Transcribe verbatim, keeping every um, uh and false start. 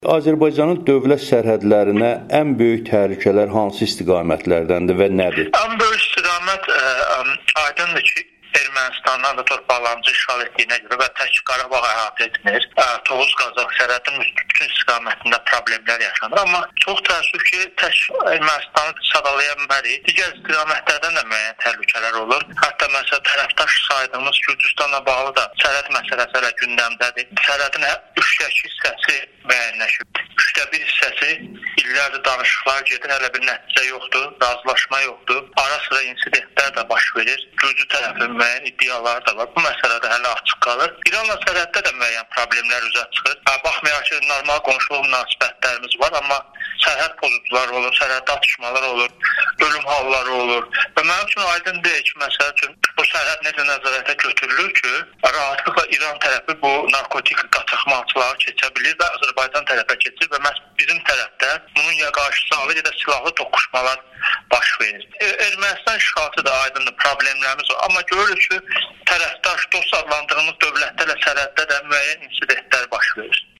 Azərbaycanın dövlət sərhədlərinə ən böyük təhlükələr hansı istiqamətlərdəndir və nədir? Ən böyük istiqamət ə, ə, aydındır ki, Ermənistandan da torpaqlarımızı işğal etdiyinə görə və tək Qarabağ əhatə etmir. Tovuz-Qazax sərhədinin bütün istiqamətində problemlər yaşanır. Amma çox təəssüf ki, tək Ermənistanı sadalaya bilmərik. Digər istiqamətlərdən də müəyyən təhlükələr olur. Hətta məsələn tərəfdaş saydığımız Gürcüstanla bağlı da sərhəd məsələsi hələ gündəmdədir. Sərhədin üçdəki hissəsi müəyyənləşib. Üçdə bir hissəsi illərdir danışıqlar gedir, hələ bir nəticə yoxdur, razılaşma yoxdur. Ara sıra insidentlər də baş verir. Gürcü tərəfi müəyyən iddiaları da var. Bu məsələdə hələ açıq qalır. İranla sərhəddə də müəyyən problemlər üzə çıxır. Baxmayaraq ki, normal qonşuluq münasibətlərimiz var, amma sərhəd pozucuları olur, sərhəddə atışmalar olur, ölüm halları olur. Və mənim üçün aydın deyil ki, məsəl üçün bu sərhəd necə nəzarətə götürülür ki, rahatlıqla İran tərəfi bu narkotik qaçaqmalçıları keçə bilir və Azərbaycan tərəfə keçir və məhz bizim tərəfdə bunun ya qarşısı alır, ya da silahlı toqquşmalar baş verir. Ermənistan işğalı da aydındır, problemlərimiz var. Amma görürük ki, tərəfdaş dost adlandırdığımız dövlətlərlə sərhəddə də müəyyən insidentlər baş verir.